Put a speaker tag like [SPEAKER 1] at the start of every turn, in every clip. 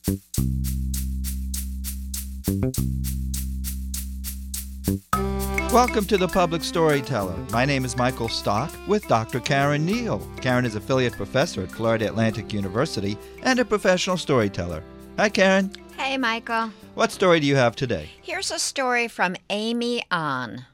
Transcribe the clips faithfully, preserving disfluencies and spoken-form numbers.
[SPEAKER 1] Welcome to The Public Storyteller. My name is Michael Stock with Doctor Karen Neal. Karen is affiliate professor at Florida Atlantic University and a professional storyteller. Hi, Karen.
[SPEAKER 2] Hey, Michael.
[SPEAKER 1] What story do you have today?
[SPEAKER 2] Here's a story from Amy Ahn.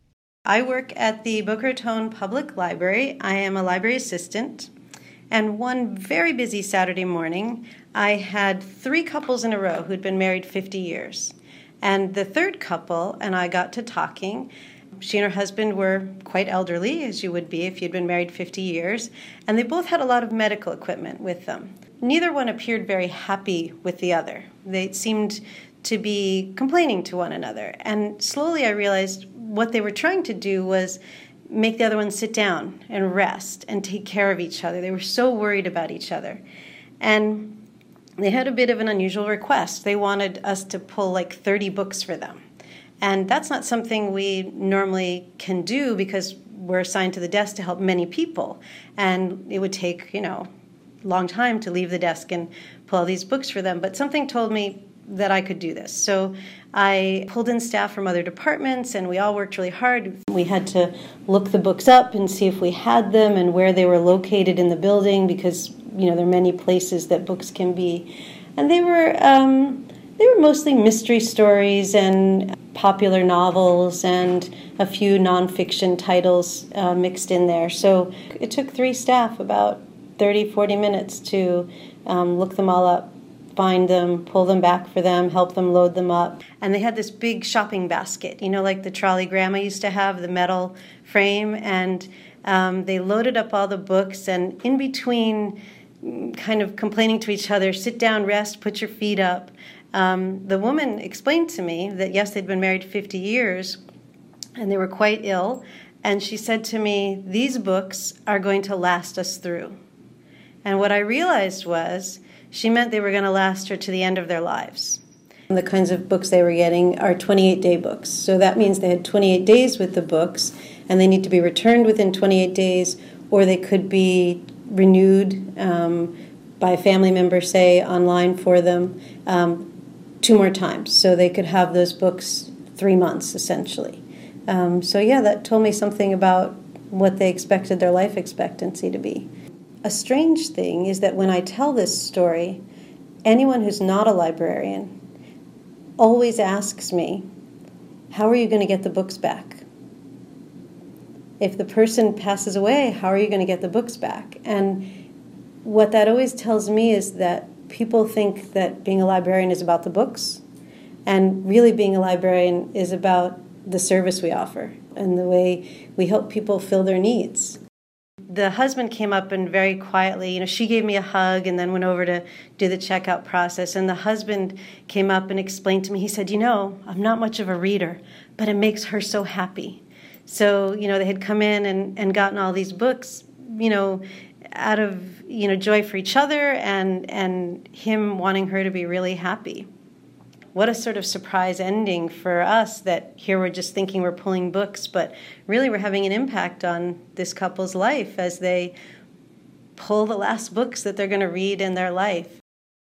[SPEAKER 3] I work at the Boca Raton Public Library. I am a library assistant. And one very busy Saturday morning, I had three couples in a row who'd been married fifty years. And the third couple and I got to talking. She and her husband were quite elderly, as you would be if you'd been married fifty years, and they both had a lot of medical equipment with them. Neither one appeared very happy with the other. They seemed to be complaining to one another. And slowly I realized what they were trying to do was make the other one sit down and rest and take care of each other. They were so worried about each other. And they had a bit of an unusual request. They wanted us to pull like thirty books for them. And that's not something we normally can do because we're assigned to the desk to help many people. And it would take, you know, a long time to leave the desk and pull all these books for them. But something told me that I could do this. So I pulled in staff from other departments, and we all worked really hard. We had to look the books up and see if we had them and where they were located in the building because, you know, there are many places that books can be. And they were um, they were mostly mystery stories and popular novels and a few nonfiction titles uh, mixed in there. So it took three staff about thirty, forty minutes to um, look them all up, find them, pull them back for them, help them load them up. And they had this big shopping basket, you know, like the trolley grandma used to have, the metal frame. And um, they loaded up all the books, and in between kind of complaining to each other, sit down, rest, put your feet up, um, the woman explained to me that, yes, they'd been married fifty years, and they were quite ill. And she said to me, these books are going to last us through. And what I realized was she meant they were going to last her to the end of their lives. And the kinds of books they were getting are twenty-eight day books. So that means they had twenty-eight days with the books, and they need to be returned within twenty-eight days, or they could be renewed um, by a family member, say, online for them um, two more times. So they could have those books three months, essentially. Um, so, yeah, that told me something about what they expected their life expectancy to be. A strange thing is that when I tell this story, anyone who's not a librarian always asks me, how are you going to get the books back? If the person passes away, how are you going to get the books back? And what that always tells me is that people think that being a librarian is about the books, and really being a librarian is about the service we offer and the way we help people fill their needs. The husband came up and very quietly, you know, she gave me a hug and then went over to do the checkout process. And the husband came up and explained to me, he said, you know, I'm not much of a reader, but it makes her so happy. So, you know, they had come in and, and gotten all these books, you know, out of, you know, joy for each other and, and him wanting her to be really happy. What a sort of surprise ending for us that here we're just thinking we're pulling books, but really we're having an impact on this couple's life as they pull the last books that they're going to read in their life.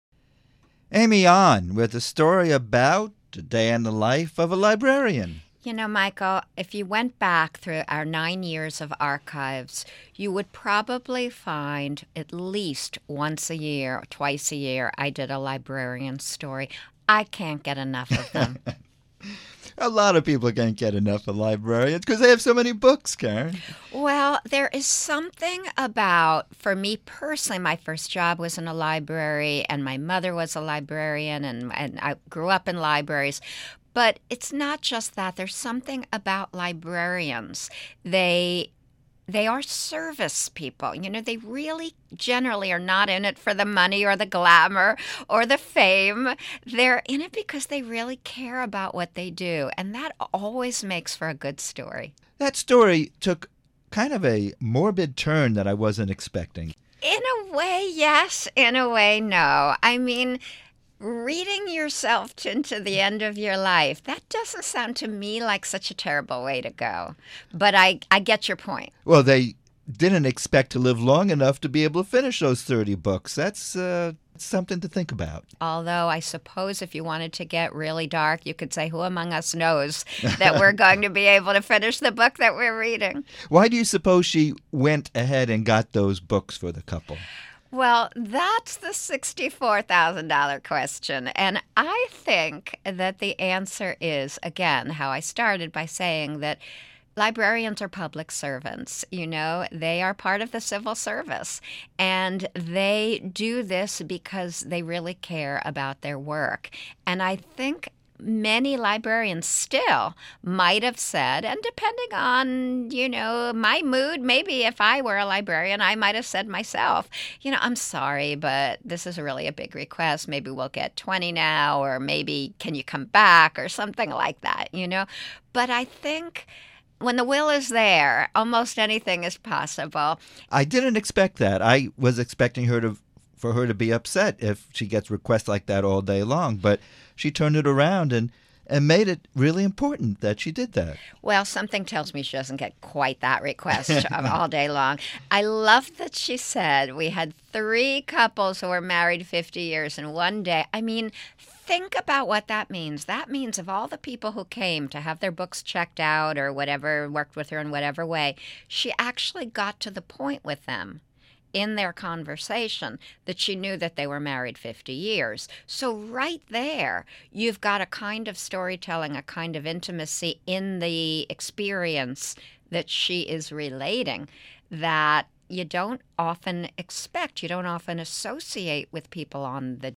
[SPEAKER 1] Amy Ahn with a story about a day in the life of a librarian.
[SPEAKER 2] You know, Michael, if you went back through our nine years of archives, you would probably find at least once a year, or twice a year, I did a librarian story. I can't get enough of them.
[SPEAKER 1] A lot of people can't get enough of librarians because they have so many books, Karen.
[SPEAKER 2] Well, there is something about, for me personally, my first job was in a library, and my mother was a librarian, and, and I grew up in libraries. But it's not just that. There's something about librarians. They they are service people. You know, they really generally are not in it for the money or the glamour or the fame. They're in it because they really care about what they do. And that always makes for a good story.
[SPEAKER 1] That story took kind of a morbid turn that I wasn't expecting.
[SPEAKER 2] In a way, yes. In a way, no. I mean, reading yourself to, into the end of your life, that doesn't sound to me like such a terrible way to go. But I, I get your point.
[SPEAKER 1] Well, they didn't expect to live long enough to be able to finish those thirty books. That's uh, something to think about.
[SPEAKER 2] Although I suppose if you wanted to get really dark, you could say, who among us knows that we're going to be able to finish the book that we're reading?
[SPEAKER 1] Why do you suppose she went ahead and got those books for the couple?
[SPEAKER 2] Well, that's the sixty-four thousand dollars question. And I think that the answer is, again, how I started by saying that librarians are public servants. You know, they are part of the civil service, and they do this because they really care about their work. And I think many librarians still might have said, and depending on, you know, my mood, maybe if I were a librarian, I might have said myself, you know, I'm sorry, but this is really a big request. Maybe we'll get twenty now, or maybe can you come back, or something like that, you know. But I think when the will is there, almost anything is possible.
[SPEAKER 1] I didn't expect that. I was expecting her to, for her to be upset if she gets requests like that all day long. But she turned it around and, and made it really important that she did that.
[SPEAKER 2] Well, something tells me she doesn't get quite that request all day long. I love that she said we had three couples who were married fifty years in one day. I mean, think about what that means. That means of all the people who came to have their books checked out or whatever, worked with her in whatever way, she actually got to the point with them in their conversation that she knew that they were married fifty years. So right there, you've got a kind of storytelling, a kind of intimacy in the experience that she is relating that you don't often expect, you don't often associate with people on the